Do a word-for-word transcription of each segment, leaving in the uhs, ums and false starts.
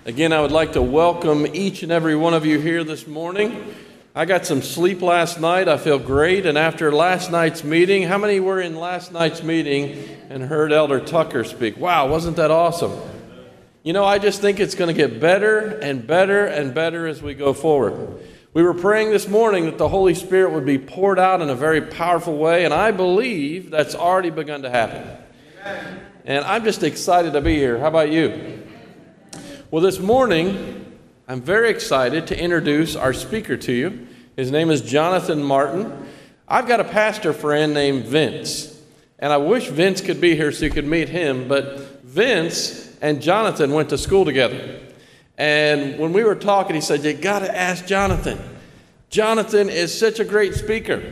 Again, I would like to welcome each and every one of you here this morning. I got some sleep last night. I feel great. And after last night's meeting, how many were in last night's meeting and heard Elder Tucker speak? Wow, wasn't that awesome? You know, I just think it's going to get better and better and better as we go forward. We were praying this morning that the Holy Spirit would be poured out in a very powerful way, and I believe that's already begun to happen. Amen. And I'm just excited to be here. How about you? Well, this morning, I'm very excited to introduce our speaker to you. His name is Jonathan Martin. I've got a pastor friend named Vince, and I wish Vince could be here so you could meet him, but Vince and Jonathan went to school together. And when we were talking, he said, you got to ask Jonathan. Jonathan is such a great speaker.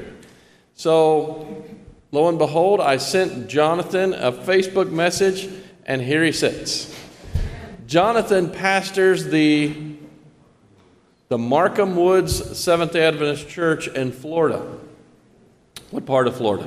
So, lo and behold, I sent Jonathan a Facebook message, and here he sits. Jonathan pastors the, the Markham Woods Seventh-day Adventist Church in Florida. What part of Florida?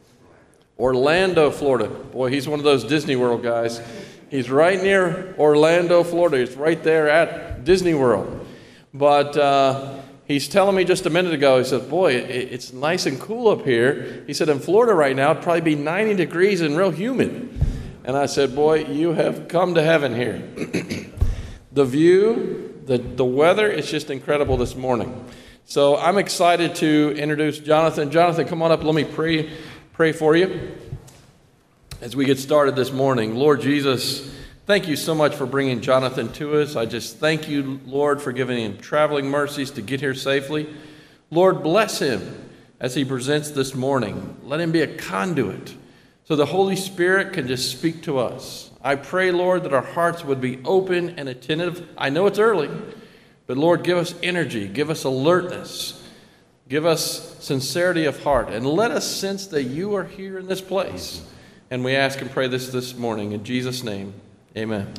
Orlando, Florida. Boy, he's one of those Disney World guys. He's right near Orlando, Florida. He's right there at Disney World. But uh, he's telling me just a minute ago, he said, boy, it, it's nice and cool up here. He said, in Florida right now, it'd probably be ninety degrees and real humid. And I said, boy, you have come to heaven here. The view, the, the weather, it's just incredible this morning. So I'm excited to introduce Jonathan. Jonathan, come on up. Let me pray, pray for you as we get started this morning. Lord Jesus, thank you so much for bringing Jonathan to us. I just thank you, Lord, for giving him traveling mercies to get here safely. Lord, bless him as he presents this morning. Let him be a conduit so the Holy Spirit can just speak to us. I pray, Lord, that our hearts would be open and attentive. I know it's early, but Lord, give us energy, give us alertness, give us sincerity of heart, and let us sense that you are here in this place. And we ask and pray this this morning. In Jesus' name, amen.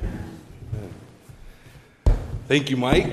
Thank you, Mike.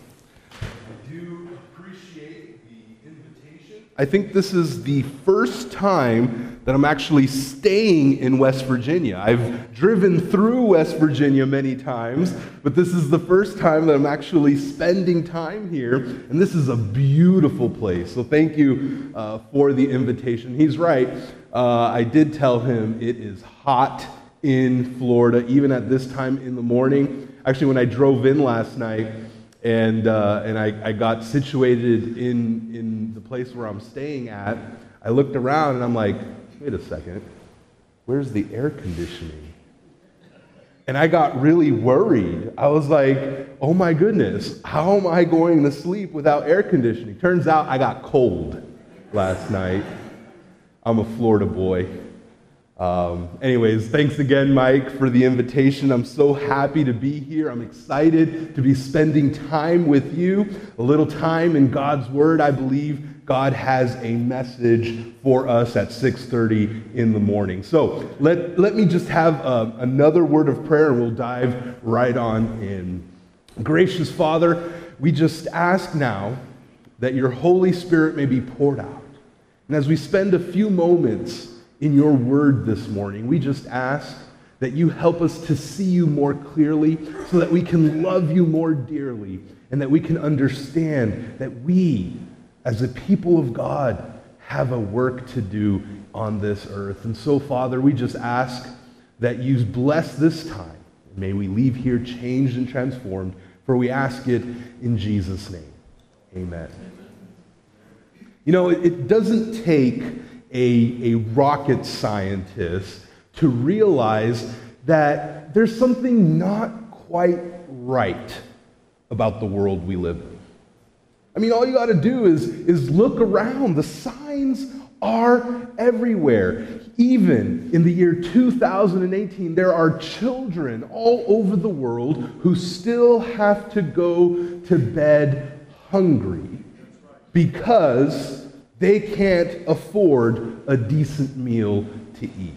I do appreciate the invitation. I think this is the first time that I'm actually staying in West Virginia. I've driven through West Virginia many times, but this is the first time that I'm actually spending time here, and this is a beautiful place. So thank you uh, for the invitation. He's right. Uh, I did tell him it is hot in Florida, even at this time in the morning. Actually, when I drove in last night and uh, and I, I got situated in, in the place where I'm staying at, I looked around and I'm like, wait a second, where's the air conditioning? And I got really worried. I was like, oh my goodness, how am I going to sleep without air conditioning? Turns out I got cold last night. I'm a Florida boy. Um, anyways, thanks again, Mike, for the invitation. I'm so happy to be here. I'm excited to be spending time with you, a little time in God's Word. I believe God has a message for us at six thirty in the morning. So let, let me just have uh, another word of prayer, and we'll dive right on in. Gracious Father, we just ask now that your Holy Spirit may be poured out. And as we spend a few moments in your word this morning, we just ask that you help us to see you more clearly so that we can love you more dearly and that we can understand that we, as a people of God, have a work to do on this earth. And so, Father, we just ask that you bless this time. May we leave here changed and transformed, for we ask it in Jesus' name. Amen. You know, it doesn't take a, a rocket scientist to realize that there's something not quite right about the world we live in. I mean, all you got to do is, is look around. The signs are everywhere. Even in the year two thousand eighteen, there are children all over the world who still have to go to bed hungry because they can't afford a decent meal to eat.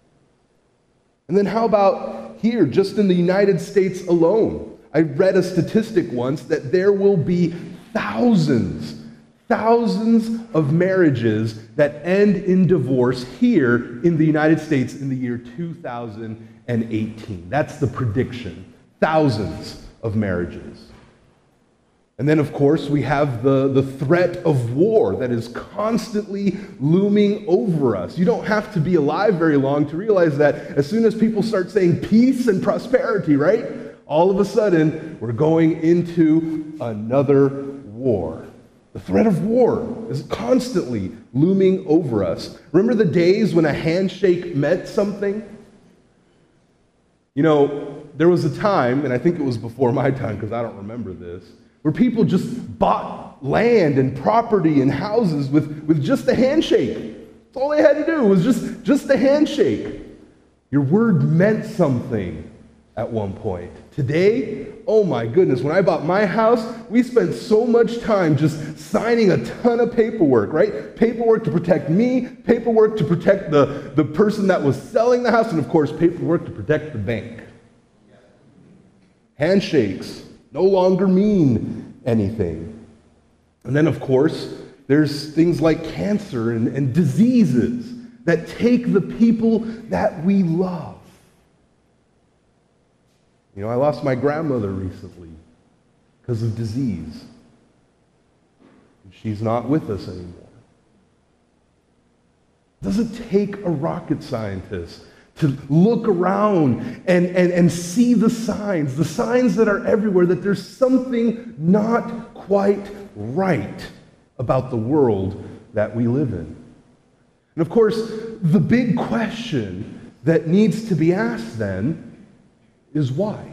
And then how about here, just in the United States alone? I read a statistic once that there will be thousands, thousands of marriages that end in divorce here in the United States in the year two thousand eighteen. That's the prediction. thousands of marriages. And then, of course, we have the, the threat of war that is constantly looming over us. You don't have to be alive very long to realize that as soon as people start saying peace and prosperity, right? All of a sudden, we're going into another war. The threat of war is constantly looming over us. Remember the days when a handshake meant something? You know, there was a time, and I think it was before my time because I don't remember this, where people just bought land and property and houses with, with just a handshake. That's all they had to do was just, just a handshake. Your word meant something at one point. Today, oh my goodness, when I bought my house, we spent so much time just signing a ton of paperwork, right? Paperwork to protect me, paperwork to protect the, the person that was selling the house, and of course, paperwork to protect the bank. Handshakes no longer mean anything. And then, of course, there's things like cancer and, and diseases that take the people that we love. You know, I lost my grandmother recently because of disease. She's not with us anymore. Does it take a rocket scientist to look around and, and, and see the signs, the signs that are everywhere, that there's something not quite right about the world that we live in? And of course, the big question that needs to be asked then is why?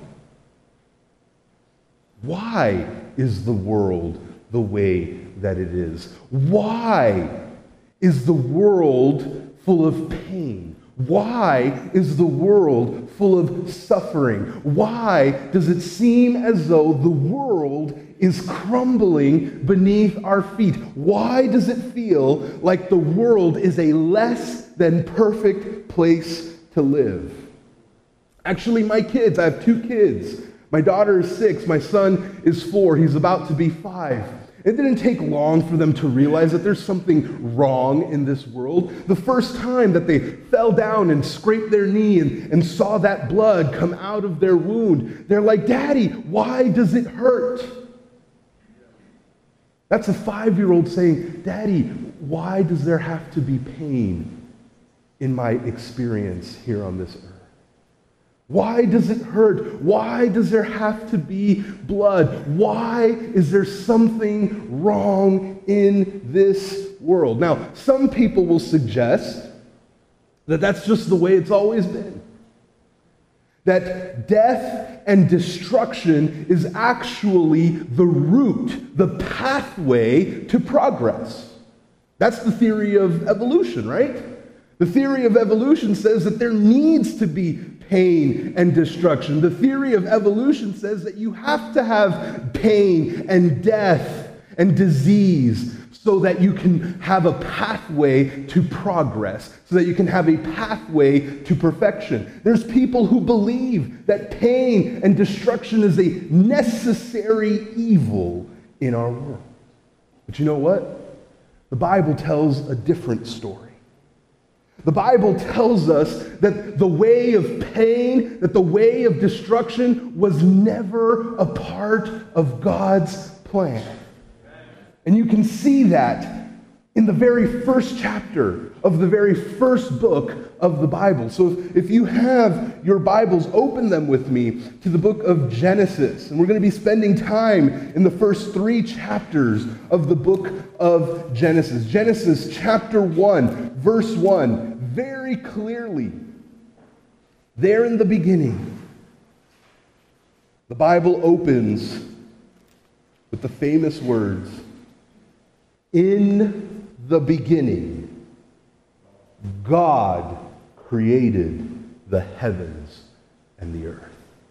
Why is the world the way that it is? Why is the world full of pain? Why is the world full of suffering? Why does it seem as though the world is crumbling beneath our feet? Why does it feel like the world is a less than perfect place to live? Actually, my kids, I have two kids. My daughter is six, my son is four, he's about to be five. It didn't take long for them to realize that there's something wrong in this world. The first time that they fell down and scraped their knee and, and saw that blood come out of their wound, they're like, "Daddy, why does it hurt?" That's a five-year-old saying, "Daddy, why does there have to be pain in my experience here on this earth? Why does it hurt? Why does there have to be blood? Why is there something wrong in this world?" Now, some people will suggest that that's just the way it's always been. That death and destruction is actually the route, the pathway to progress. That's the theory of evolution, right? The theory of evolution says that there needs to be pain and destruction. The theory of evolution says that you have to have pain and death and disease so that you can have a pathway to progress, so that you can have a pathway to perfection. There's people who believe that pain and destruction is a necessary evil in our world. But you know what? The Bible tells a different story. The Bible tells us that the way of pain, that the way of destruction was never a part of God's plan. And you can see that in the very first chapter of the very first book of the Bible. So if, if you have your Bibles, open them with me to the book of Genesis. And we're going to be spending time in the first three chapters of the book of Genesis. Genesis chapter one, verse one. Very clearly, there in the beginning, the Bible opens with the famous words, "In the beginning, God created the heavens and the earth."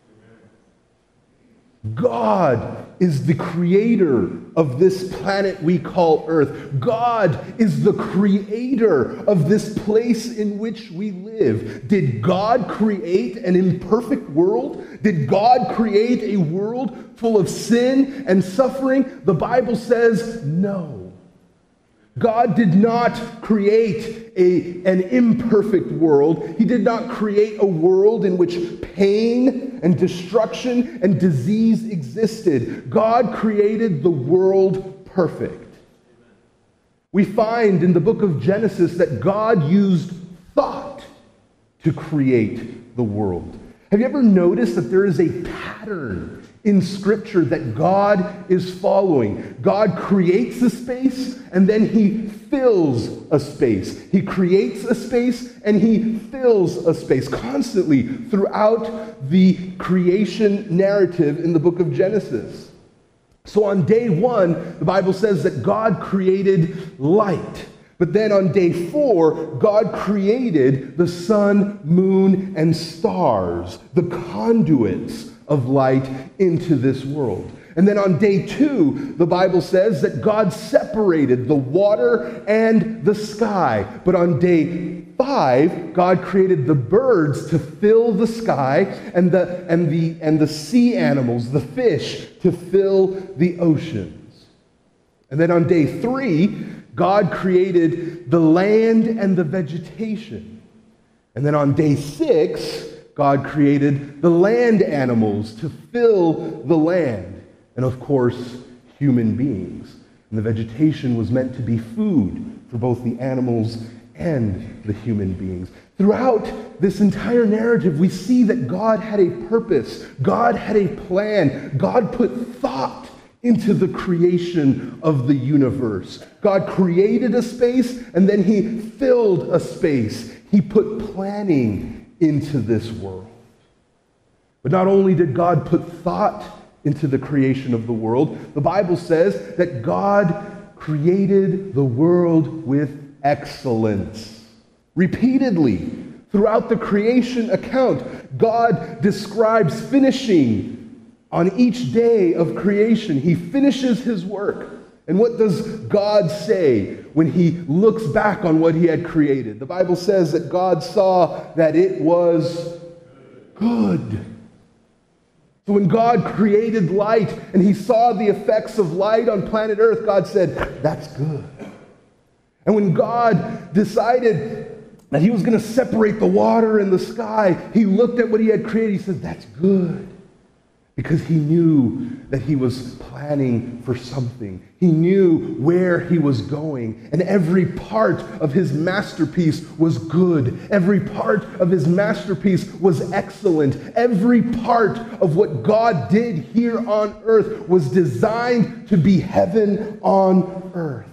God is the creator of this planet we call Earth. God is the creator of this place in which we live. Did God create an imperfect world? Did God create a world full of sin and suffering? The Bible says no. God did not create a, an imperfect world. He did not create a world in which pain and destruction and disease existed. God created the world perfect. We find in the book of Genesis that God used thought to create the world. Have you ever noticed that there is a pattern in Scripture that God is following? God creates a space and then he fills a space. He creates a space and he fills a space constantly throughout the creation narrative in the book of Genesis. So on day one, the Bible says that God created light. But then on day four, God created the sun, moon, and stars, the conduits of light into this world. And then on day two, the Bible says that God separated the water and the sky. But on day five, God created the birds to fill the sky and the, and the, and the sea animals, the fish, to fill the oceans. And then on day three, God created the land and the vegetation. And then on day six, God created the land animals to fill the land. And of course, human beings. And the vegetation was meant to be food for both the animals and the human beings. Throughout this entire narrative, we see that God had a purpose. God had a plan. God put thought into the creation of the universe. God created a space, and then he filled a space. He put planning into this world. But not only did God put thought into the creation of the world, the Bible says that God created the world with excellence. Repeatedly, throughout the creation account, God describes finishing on each day of creation. He finishes his work. And what does God say when he looks back on what he had created? The Bible says that God saw that it was good. So when God created light and he saw the effects of light on planet Earth, God said, that's good. And when God decided that he was going to separate the water and the sky, he looked at what he had created. He said, that's good. Because he knew that he was planning for something. He knew where he was going. And every part of his masterpiece was good. Every part of his masterpiece was excellent. Every part of what God did here on earth was designed to be heaven on earth.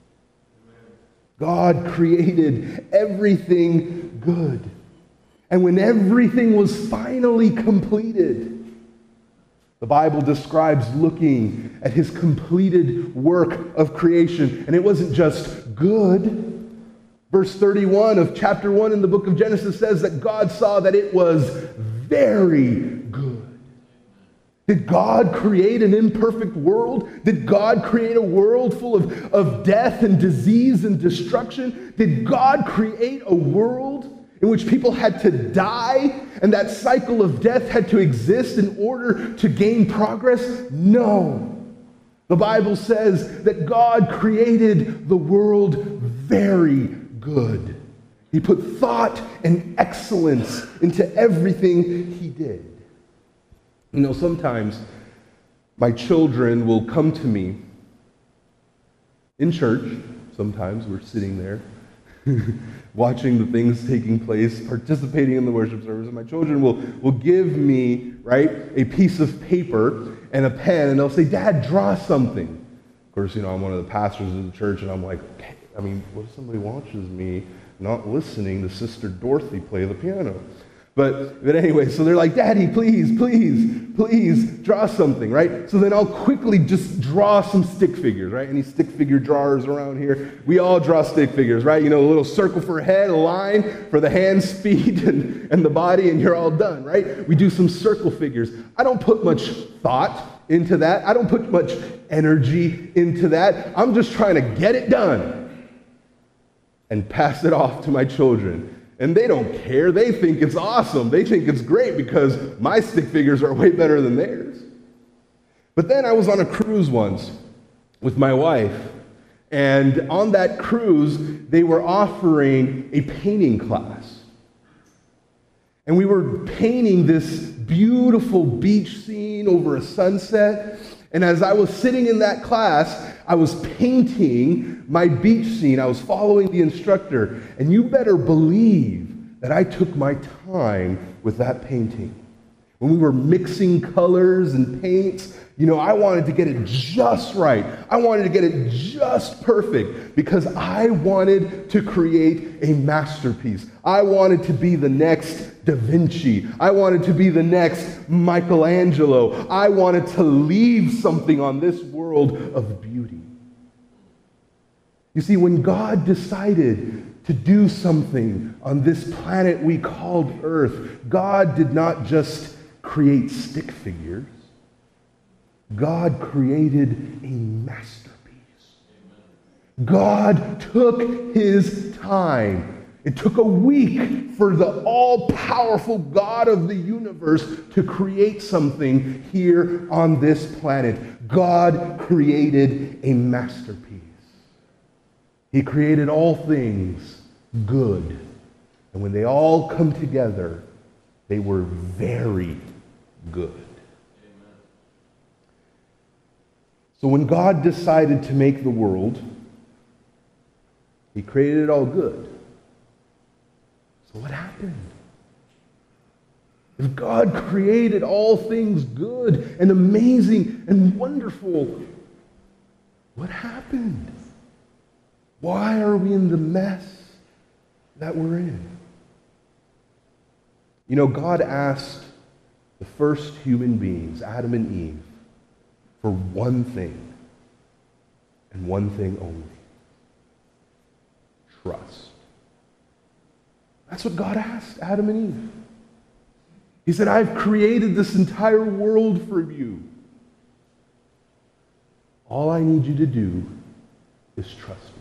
God created everything good. And when everything was finally completed, the Bible describes looking at his completed work of creation. And it wasn't just good. Verse thirty-one of chapter one in the book of Genesis says that God saw that it was very good. Did God create an imperfect world? Did God create a world full of, of death and disease and destruction? Did God create a world in which people had to die and that cycle of death had to exist in order to gain progress? No. The Bible says that God created the world very good. He put thought and excellence into everything he did. You know, sometimes my children will come to me in church. Sometimes we're sitting there watching the things taking place, participating in the worship service, and my children will, will give me, right, a piece of paper and a pen, and they'll say, Dad, draw something. Of course, you know, I'm one of the pastors of the church, and I'm like, okay, I mean, what if somebody watches me not listening to Sister Dorothy play the piano? But, but anyway, so they're like, Daddy, please, please, please draw something, right? So then I'll quickly just draw some stick figures, right? Any stick figure drawers around here? We all draw stick figures, right? You know, a little circle for a head, a line for the hands, feet, and, and the body, and you're all done, right? We do some circle figures. I don't put much thought into that. I don't put much energy into that. I'm just trying to get it done and pass it off to my children. And they don't care. They think it's awesome. They think it's great because my stick figures are way better than theirs. But then I was on a cruise once with my wife, And on that cruise, they were offering a painting class. And we were painting this beautiful beach scene over a sunset. And as I was sitting in that class, I was painting my beach scene. I was following the instructor. And you better believe that I took my time with that painting. When we were mixing colors and paints, you know, I wanted to get it just right. I wanted to get it just perfect because I wanted to create a masterpiece. I wanted to be the next Da Vinci. I wanted to be the next Michelangelo. I wanted to leave something on this world of beauty. You see, when God decided to do something on this planet we called Earth, God did not just create stick figures. God created a masterpiece. God took his time. It took a week for the all-powerful God of the universe to create something here on this planet. God created a masterpiece. He created all things good. And when they all come together, they were very good. So when God decided to make the world, he created it all good. So what happened? If God created all things good and amazing and wonderful, what happened? Why are we in the mess that we're in? You know, God asked the first human beings, Adam and Eve, for one thing, and one thing only. Trust. That's what God asked Adam and Eve. He said, I've created this entire world for you. All I need you to do is trust me.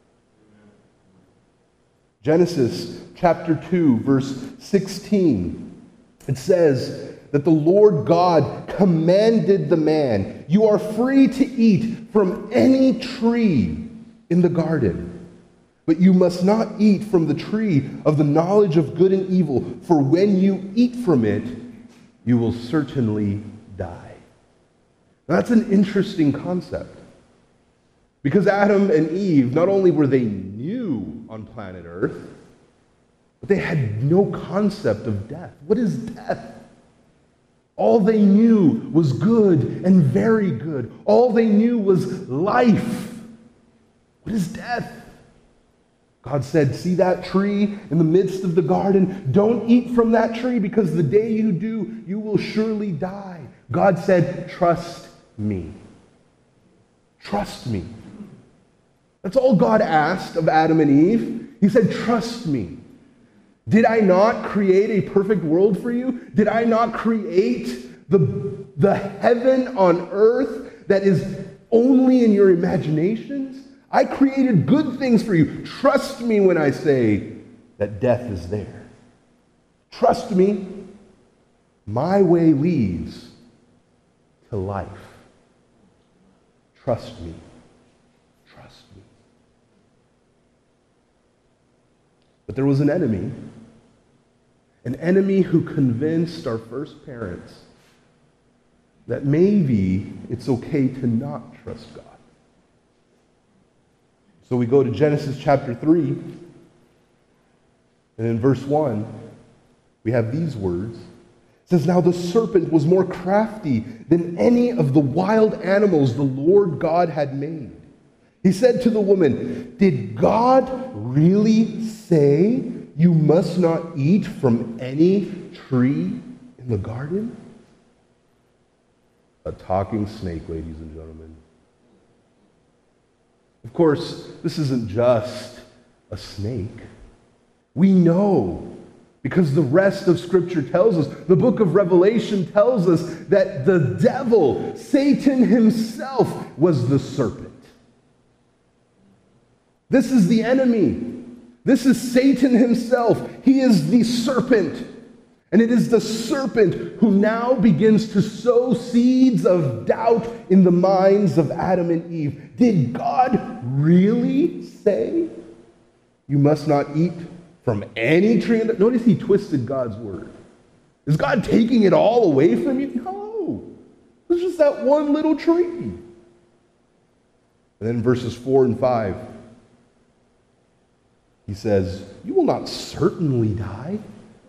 Genesis chapter two, verse sixteen, it says that the Lord God commanded the man, you are free to eat from any tree in the garden, but you must not eat from the tree of the knowledge of good and evil, for when you eat from it, you will certainly die. Now, that's an interesting concept. Because Adam and Eve, not only were they new on planet Earth, but they had no concept of death. What is death? All they knew was good and very good. All they knew was life. What is death? God said, see that tree in the midst of the garden? Don't eat from that tree because the day you do, you will surely die. God said, trust me. Trust me. That's all God asked of Adam and Eve. He said, trust me. Did I not create a perfect world for you? Did I not create the, the heaven on earth that is only in your imaginations? I created good things for you. Trust me when I say that death is there. Trust me. My way leads to life. Trust me. Trust me. But there was an enemy. An enemy who convinced our first parents that maybe it's okay to not trust God. So we go to Genesis chapter three, and in verse one, we have these words. It says, now the serpent was more crafty than any of the wild animals the Lord God had made. He said to the woman, did God really say you must not eat from any tree in the garden? A talking snake, ladies and gentlemen. Of course, this isn't just a snake. We know, because the rest of Scripture tells us, the book of Revelation tells us that the devil, Satan himself, was the serpent. This is the enemy. This is Satan himself. He is the serpent. And it is the serpent who now begins to sow seeds of doubt in the minds of Adam and Eve. Did God really say, you must not eat from any tree? Notice he twisted God's word. Is God taking it all away from you? No. It's just that one little tree. And then verses four and five, he says, you will not certainly die.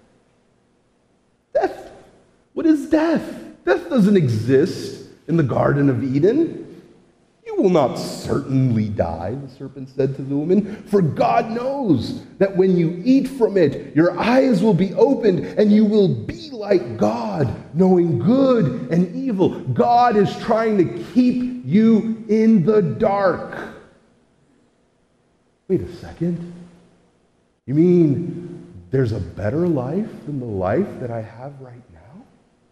Death. What is death? Death doesn't exist in the Garden of Eden. You will not certainly die, the serpent said to the woman, for God knows that when you eat from it, your eyes will be opened and you will be like God, knowing good and evil. God is trying to keep you in the dark. Wait a second. You mean there's a better life than the life that I have right now?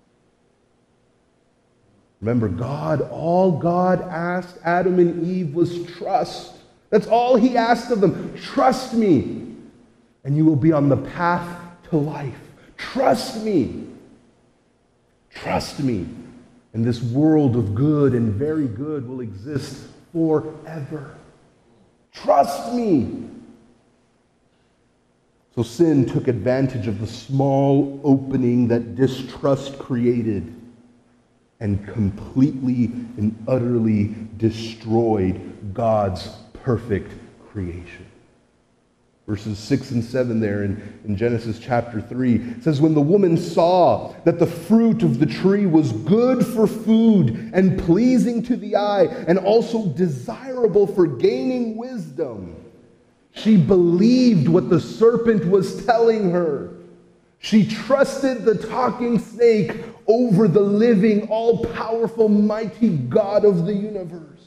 Remember, God, all God asked Adam and Eve was trust. That's all he asked of them. Trust me, and you will be on the path to life. Trust me. Trust me. And this world of good and very good will exist forever. Trust me. So sin took advantage of the small opening that distrust created and completely and utterly destroyed God's perfect creation. Verses six and seven there in, in Genesis chapter three, it says, when the woman saw that the fruit of the tree was good for food and pleasing to the eye and also desirable for gaining wisdom, she believed what the serpent was telling her. She trusted the talking snake over the living, all-powerful, mighty God of the universe.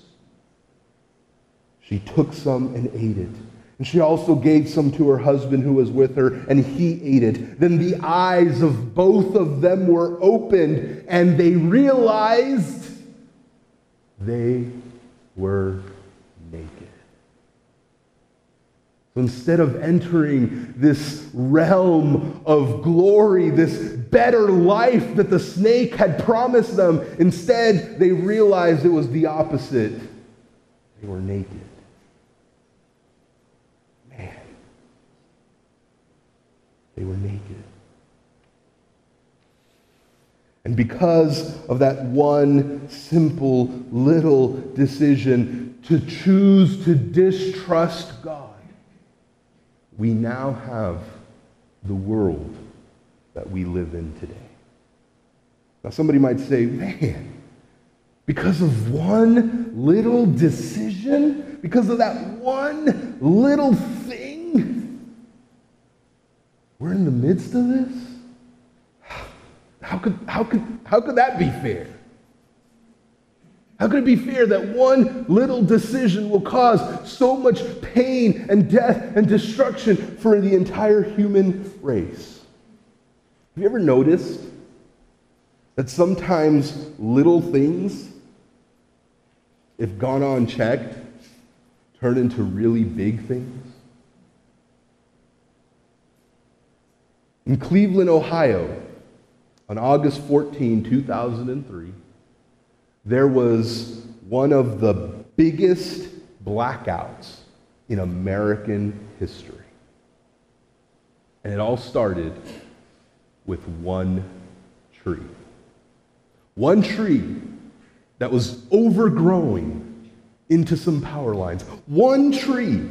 She took some and ate it. And she also gave some to her husband who was with her, and he ate it. Then the eyes of both of them were opened, and they realized they were naked. So instead of entering this realm of glory, this better life that the snake had promised them, instead they realized it was the opposite. They were naked. Man. They were naked. And because of that one simple little decision to choose to distrust God, we now have the world that we live in today. Now somebody might say, man, because of one little decision, because of that one little thing, we're in the midst of this? How could, how could, how could that be fair? How could it be fair that one little decision will cause so much pain and death and destruction for the entire human race? Have you ever noticed that sometimes little things, if gone unchecked, turn into really big things? In Cleveland, Ohio, on August fourteenth, two thousand three, there was one of the biggest blackouts in American history. And it all started with one tree. One tree that was overgrowing into some power lines. One tree.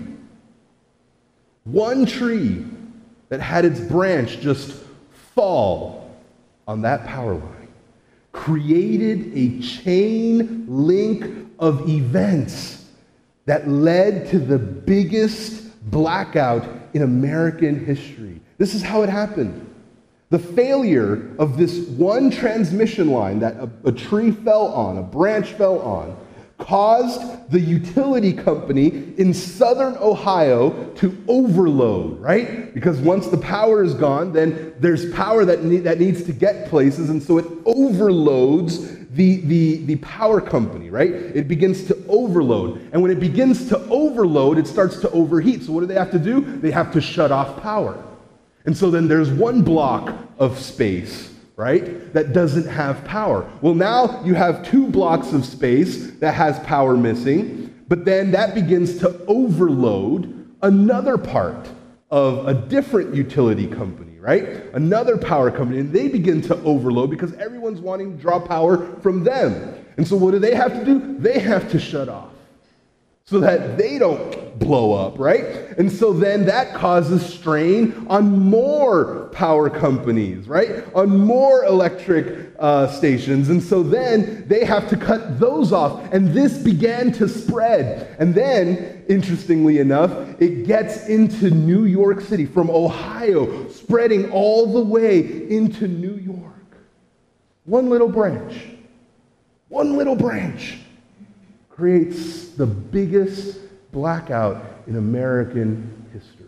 One tree that had its branch just fall on that power line. Created a chain link of events that led to the biggest blackout in American history. This is how it happened. The failure of this one transmission line that a, a tree fell on, a branch fell on, caused the utility company in southern Ohio to overload, right? Because once the power is gone, then there's power that, need, that needs to get places, and so it overloads the, the, the power company, right? It begins to overload. And when it begins to overload, it starts to overheat. So what do they have to do? They have to shut off power. And so then there's one block of space, right, that doesn't have power. Well, now you have two blocks of space that has power missing, but then that begins to overload another part of a different utility company, right? Another power company, and they begin to overload because everyone's wanting to draw power from them. And so what do they have to do? They have to shut off so that they don't blow up, right? And so then that causes strain on more power companies, right? On more electric uh, stations. And so then they have to cut those off. And this began to spread. And then, interestingly enough, it gets into New York City, from Ohio, spreading all the way into New York. One little branch. One little branch creates the biggest blackout in American history.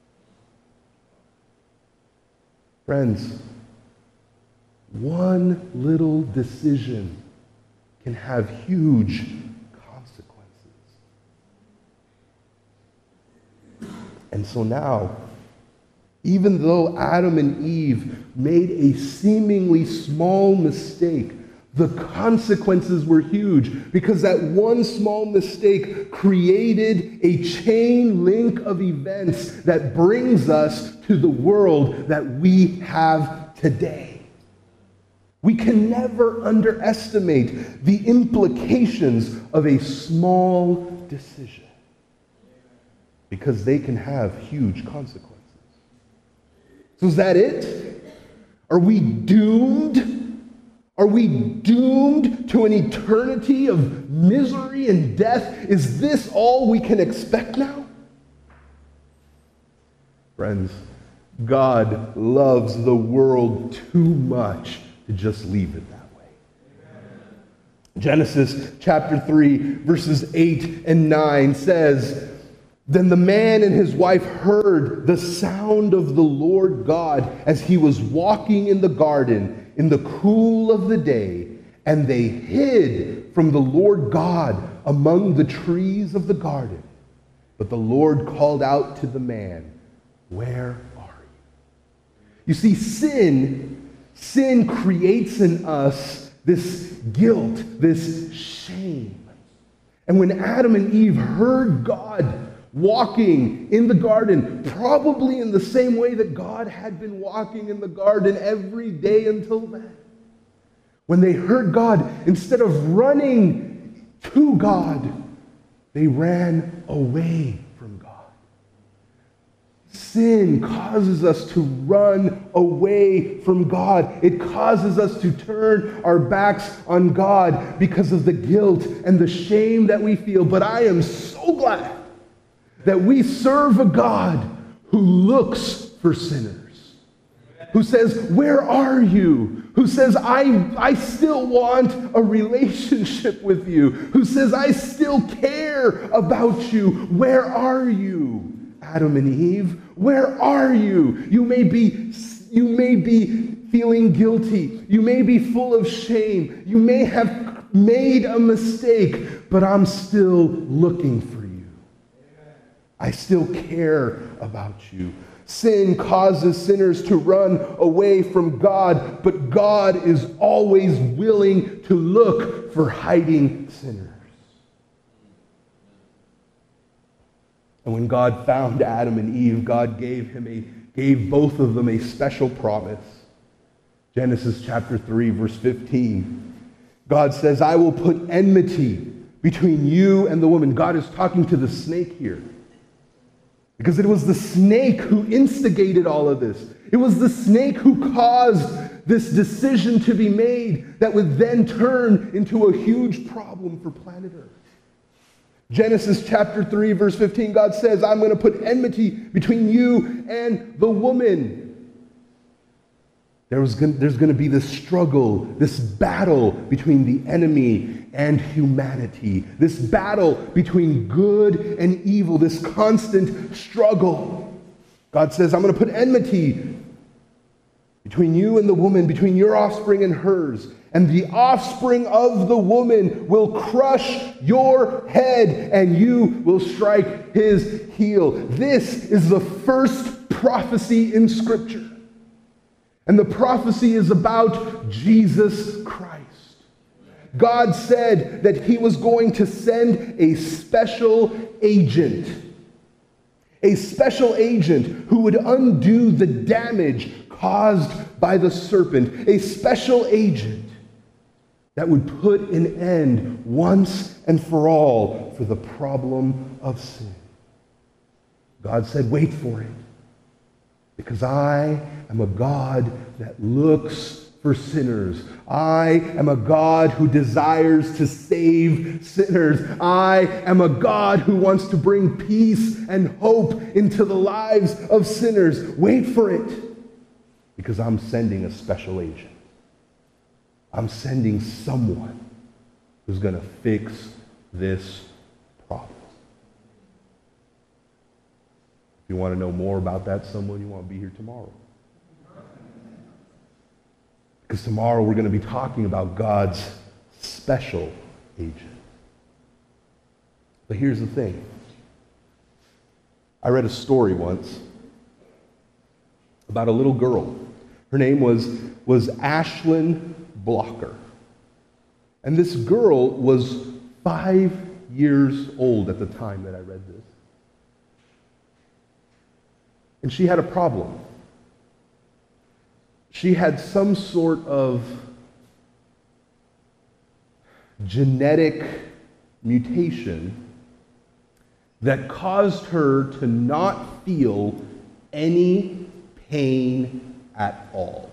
Friends, one little decision can have huge consequences. And so now, even though Adam and Eve made a seemingly small mistake, the consequences were huge, because that one small mistake created a chain link of events that brings us to the world that we have today. We can never underestimate the implications of a small decision, because they can have huge consequences. So is that it? Are we doomed? Are we doomed to an eternity of misery and death? Is this all we can expect now? Friends, God loves the world too much to just leave it that way. Genesis chapter three, verses eight and nine says, "Then the man and his wife heard the sound of the Lord God as he was walking in the garden in the cool of the day, and they hid from the Lord God among the trees of the garden. But the Lord called out to the man, 'Where are you?'" You see, sin, sin creates in us this guilt, this shame. And when Adam and Eve heard God walking in the garden, probably in the same way that God had been walking in the garden every day until then, when they heard God, instead of running to God, they ran away from God. Sin causes us to run away from God. It causes us to turn our backs on God because of the guilt and the shame that we feel. But I am so glad that we serve a God who looks for sinners, who says, "Where are you?" Who says, I, I still want a relationship with you, who says, "I still care about you. Where are you?" Adam and Eve, where are you? You may be, you may be feeling guilty. You may be full of shame. You may have made a mistake, but I'm still looking for you. I still care about you. Sin causes sinners to run away from God, but God is always willing to look for hiding sinners. And when God found Adam and Eve, God gave him a gave both of them a special promise. Genesis chapter three, verse fifteen. God says, "I will put enmity between you and the woman." God is talking to the snake here, because it was the snake who instigated all of this. It was the snake who caused this decision to be made that would then turn into a huge problem for planet Earth. Genesis chapter three, verse fifteen, God says, "I'm going to put enmity between you and the woman." There was going, there's going to be this struggle, this battle between the enemy and humanity, this battle between good and evil, this constant struggle. God says, "I'm going to put enmity between you and the woman, between your offspring and hers, and the offspring of the woman will crush your head, and you will strike his heel." This is the first prophecy in Scripture. And the prophecy is about Jesus Christ. God said that he was going to send a special agent. A special agent who would undo the damage caused by the serpent. A special agent that would put an end once and for all for the problem of sin. God said, wait for it, because I am a God that looks for sinners. I am a God who desires to save sinners. I am a God who wants to bring peace and hope into the lives of sinners. Wait for it, because I'm sending a special agent. I'm sending someone who's going to fix this problem. If you want to know more about that someone, you want to be here tomorrow. Because tomorrow we're going to be talking about God's special agent. But here's the thing. I read a story once about a little girl. Her name was, was Ashlyn Blocker. And this girl was five years old at the time that I read this. And she had a problem. She had some sort of genetic mutation that caused her to not feel any pain at all.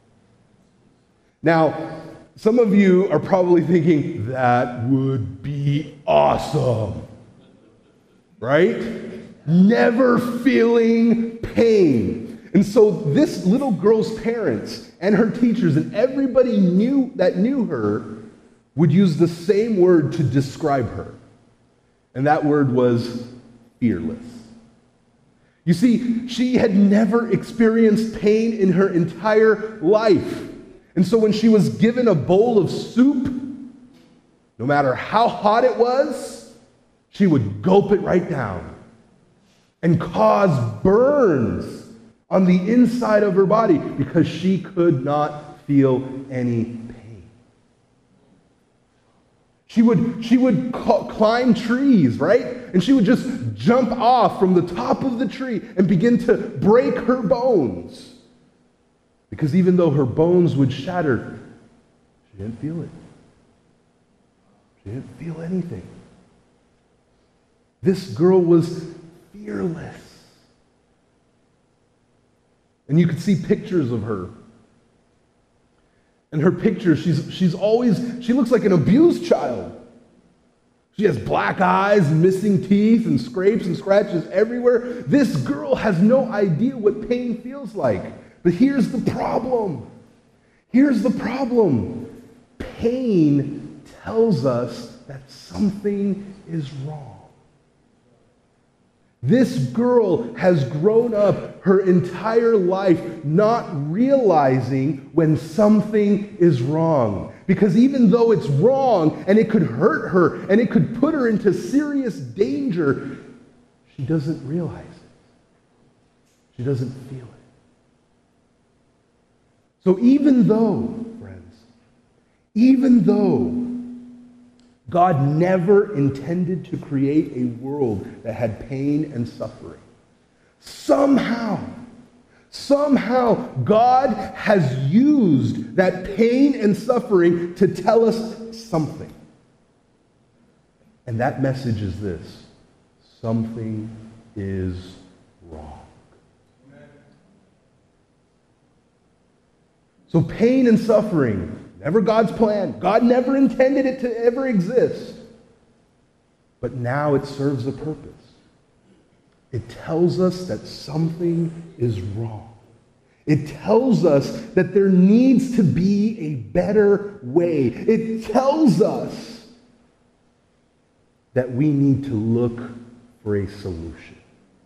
Now, some of you are probably thinking, that would be awesome, right? Never feeling pain. And so this little girl's parents and her teachers and everybody knew that knew her would use the same word to describe her. And that word was fearless. You see, she had never experienced pain in her entire life. And so when she was given a bowl of soup, no matter how hot it was, she would gulp it right down and cause burns on the inside of her body because she could not feel any pain. She would, she would ca- climb trees, right? And she would just jump off from the top of the tree and begin to break her bones. Because even though her bones would shatter, she didn't feel it. She didn't feel anything. This girl was fearless. And you could see pictures of her. And her picture, she's, she's always, she looks like an abused child. She has black eyes, missing teeth, and scrapes and scratches everywhere. This girl has no idea what pain feels like. But here's the problem. Here's the problem. Pain tells us that something is wrong. This girl has grown up her entire life not realizing when something is wrong. Because even though it's wrong and it could hurt her and it could put her into serious danger, she doesn't realize it. She doesn't feel it. So even though, friends, even though God never intended to create a world that had pain and suffering, somehow, somehow God has used that pain and suffering to tell us something. And that message is this: something is wrong. So pain and suffering, never God's plan. God never intended it to ever exist. But now it serves a purpose. It tells us that something is wrong. It tells us that there needs to be a better way. It tells us that we need to look for a solution.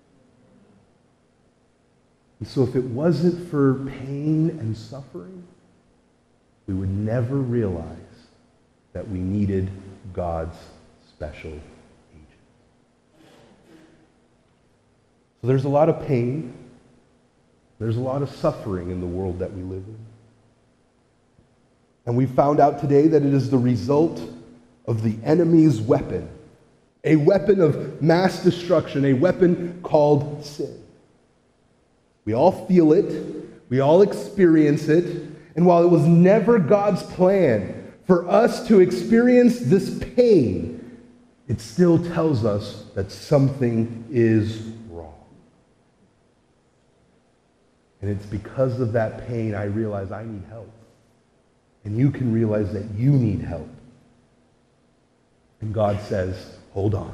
And so if it wasn't for pain and suffering, we would never realize that we needed God's special agent. So there's a lot of pain There's a lot of suffering in the world that we live in. And we found out today that it is the result of the enemy's weapon, a weapon of mass destruction, a weapon called sin. We all feel it, we all experience it, and while it was never God's plan for us to experience this pain, it still tells us that something is wrong. And it's because of that pain I realize I need help. And you can realize that you need help. And God says, hold on.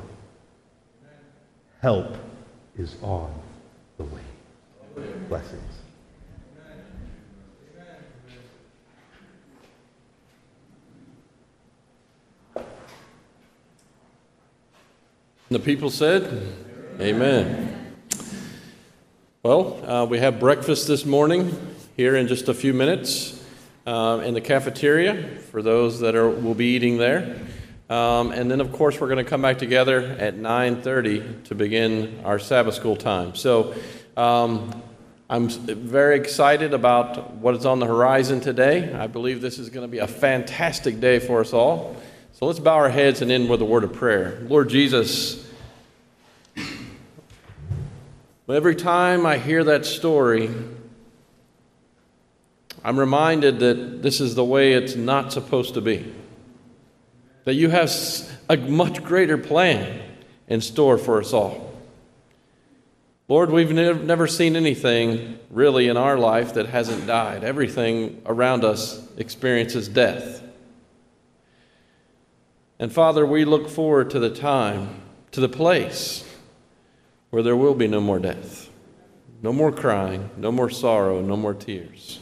Help is on the way. Blessings. The people said, amen. Well, uh, we have breakfast this morning here in just a few minutes uh, in the cafeteria for those that are will be eating there. Um, and then, of course, we're going to come back together at nine thirty to begin our Sabbath school time. So um, I'm very excited about what is on the horizon today. I believe this is going to be a fantastic day for us all. So let's bow our heads and end with a word of prayer. Lord Jesus, every time I hear that story, I'm reminded that this is the way it's not supposed to be. That you have a much greater plan in store for us all. Lord, we've never seen anything really in our life that hasn't died. Everything around us experiences death. And Father, we look forward to the time, to the place where there will be no more death, no more crying, no more sorrow, no more tears.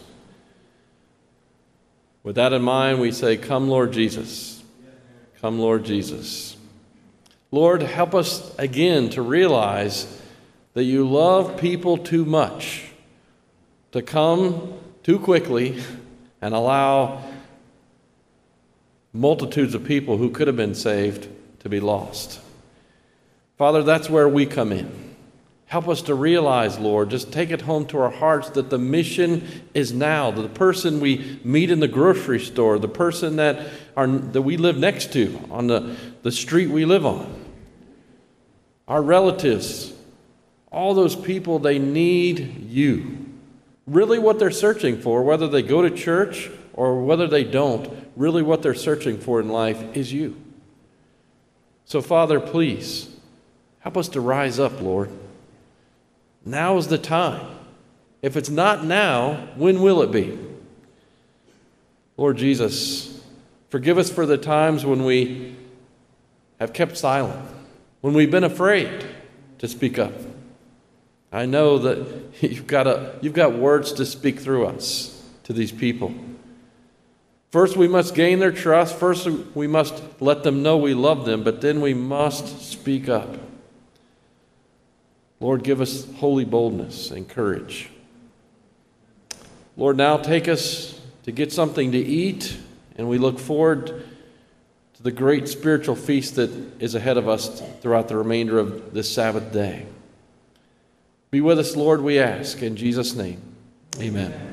With that in mind, we say, come, Lord Jesus. Come, Lord Jesus. Lord, help us again to realize that you love people too much to come too quickly and allow multitudes of people who could have been saved to be lost. Father, that's where we come in. Help us to realize, Lord, just take it home to our hearts that the mission is now. The person we meet in the grocery store, the person that are that we live next to on the, the street we live on, our relatives, all those people, they need you. Really what they're searching for, whether they go to church or whether they don't, really what they're searching for in life is you. So, Father, please, help us to rise up, Lord. Now is the time. If it's not now, when will it be? Lord Jesus, forgive us for the times when we have kept silent, when we've been afraid to speak up. I know that you've got, a, you've got words to speak through us to these people. First, we must gain their trust. First, we must let them know we love them, but then we must speak up. Lord, give us holy boldness and courage. Lord, now take us to get something to eat, and we look forward to the great spiritual feast that is ahead of us throughout the remainder of this Sabbath day. Be with us, Lord, we ask. In Jesus' name, amen.